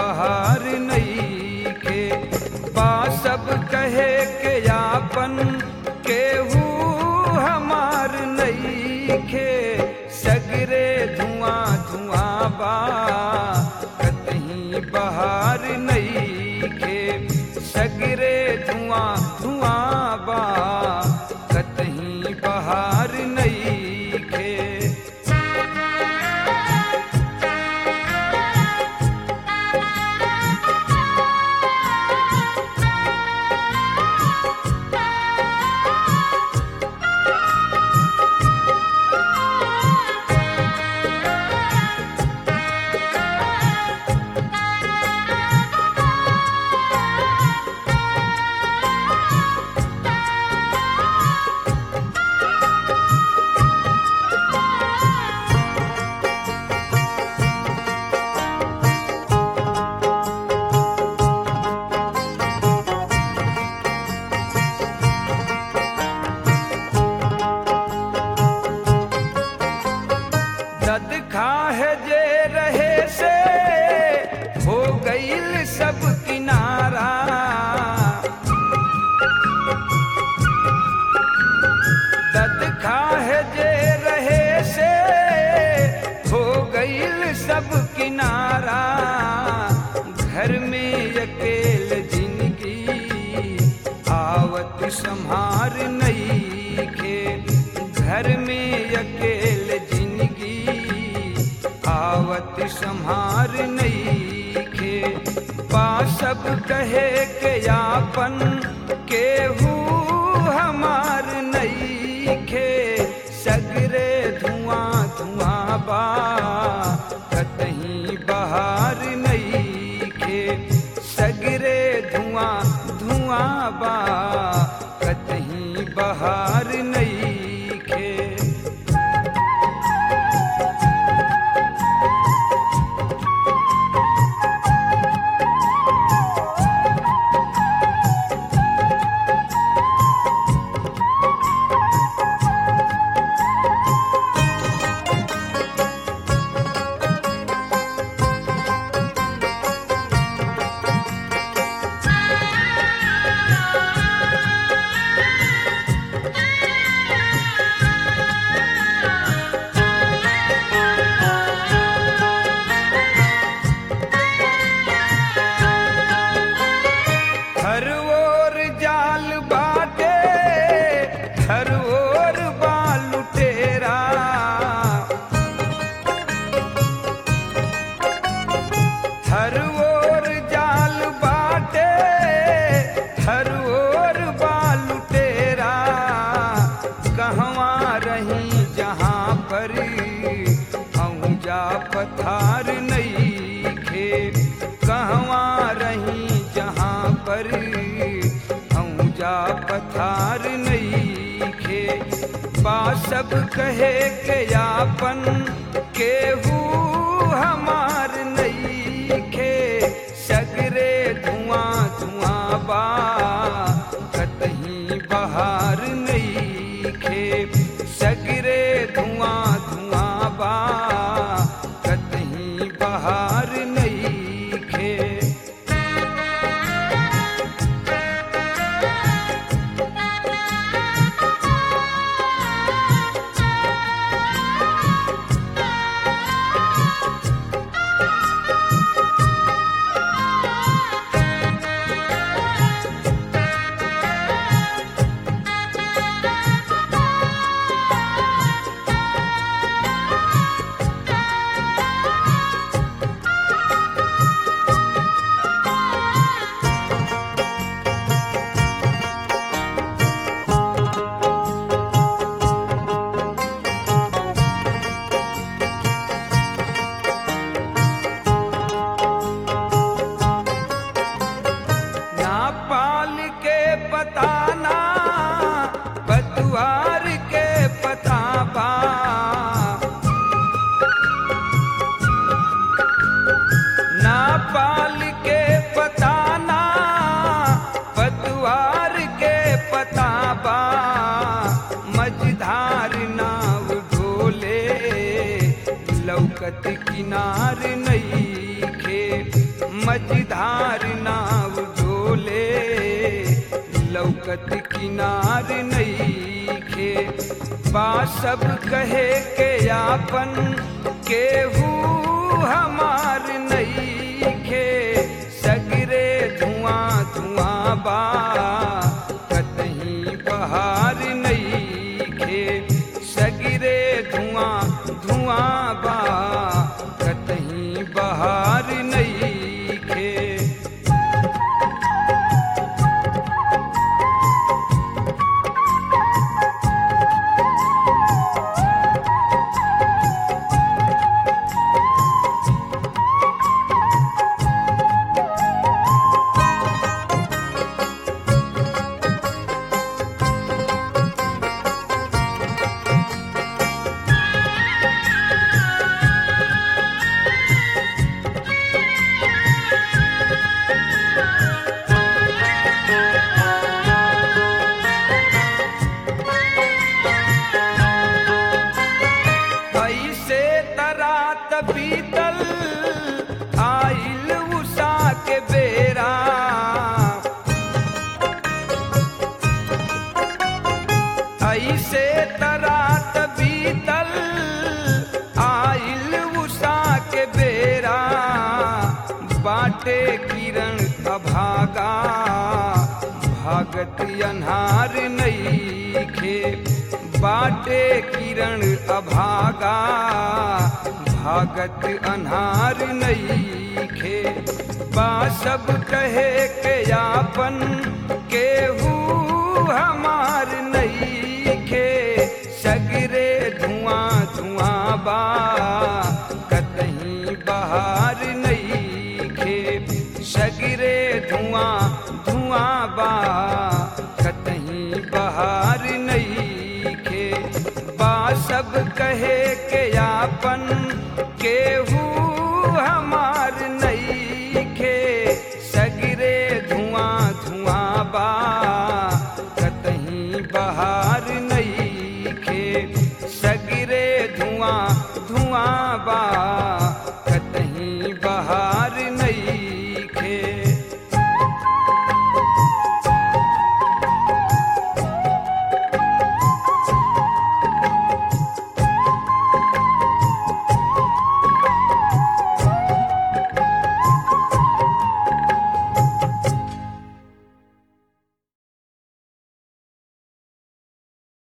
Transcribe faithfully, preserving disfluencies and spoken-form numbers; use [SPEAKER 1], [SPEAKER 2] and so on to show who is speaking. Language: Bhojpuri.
[SPEAKER 1] बहार नईखे। बा सब कहे के यापन केहू हमार नईखे। सगरे धुआं धुआं बा कतहीं बहार नईखे। सगरे धुआं धुआं बा कतहीं बहार नईखे। दद खाह जे रहे से हो गईल सब किनारा। दद खाह जे रहे से हो गईल सब किनारा। घर में अकेल जिंदगी आवत संहार नईखे। घर में अकेल जिंदगी आवत संहार नईखे। बा सब कहे के यापन केहू हमार नईखे। सगरे धुआं धुआं बा कतहीं बहार नईखे। सगरे धुआं धुआं बा कतहीं बहार नईखे। हर ओर जाल बाटे हर ओर बा लुटेरा। हर ओर जाल बाटे हर ओर बा लुटेरा। कहवा रही जहाँ पर औजा पथार नईखे। कहवा रही जहाँ पर औजा पथार नईखे। बा सब कहे के यापन केहू हमार नईखे। सगरे धुआं धुआं बा कतहीं बहार नईखे। सगरे धुआं धुआं बा कतहीं बहार नईखे। लौकत किनार नईखे मझधार नाव डोले लौकत किनार नईखे बा सब कहे के आपन केहू हमार नईखे सगरे धुआं धुआं बा कतहीं बहार नईखे सगरे धुआं धुआं बा कतहीं बहार नईखे ऐसे तरात बीतल आइल उषा के बेरा ऐसे तरात बीतल आइल उषा के बेरा बाटे किरण अभागा भागत अन्हार नईखे बाटे किरण अभागा भागत अन्हार नईखे बा सब कहे के आपन केहू हमार नईखे सगरे धुआं धुआं बा कतहीं बहार नईखे सगरे धुआं धुआं बा कतहीं बहार नईखे बा सब कहे के आपन